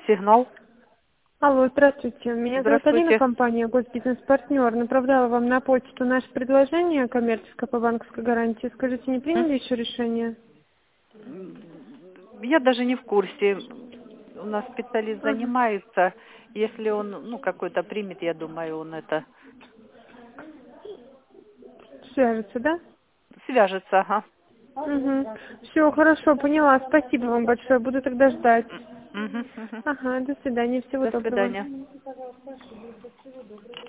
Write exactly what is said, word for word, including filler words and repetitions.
Сигнал. Алло, здравствуйте. Меня зовут Алина, Здравствуйте. компания «Госбизнес-партнер». Направляла вам на почту наше предложение коммерческое по банковской гарантии. Скажите, не М? приняли еще решение? Я даже не в курсе. У нас специалист Ага. занимается. Если он, ну, какой-то примет, я думаю, он это Свяжется, да? свяжется, ага. Угу. Все, хорошо, поняла. Спасибо вам большое. Буду тогда ждать. Мгм, мгм. Ага, до свидания. Всего До доброго. свидания.